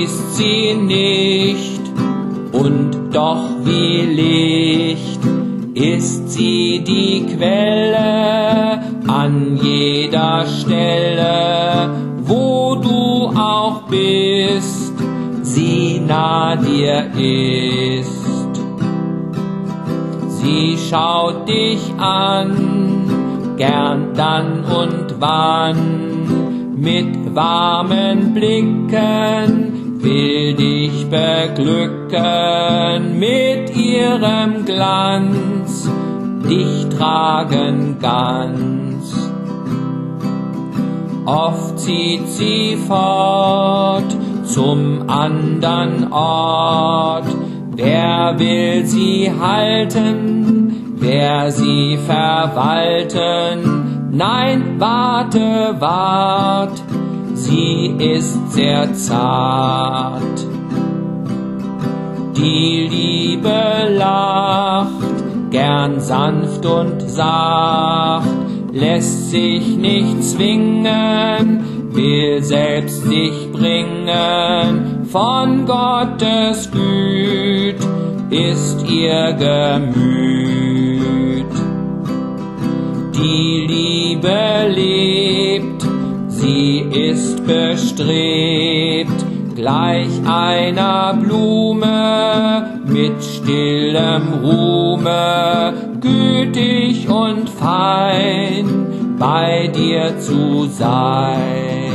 ist sie nicht, und doch wie Licht ist sie die Quelle an jeder Stelle, wo du auch bist, sie nah dir ist. Sie schaut dich an, gern dann und wann, mit warmen Blicken will dich beglücken, mit ihrem Glanz dich tragen ganz. Oft zieht sie fort zum andern Ort, wer will sie halten, wer sie verwalten? Nein, warte, wart, sie ist sehr zart. Die Liebe lacht, gern sanft und sacht, lässt sich nicht zwingen, will selbst sich bringen, von Gottes Güt ist ihr Gemüt. Die Liebe lebt, sie ist bestrebt, gleich einer Blume mit stillem Ruhme, gütig und fein bei dir zu sein.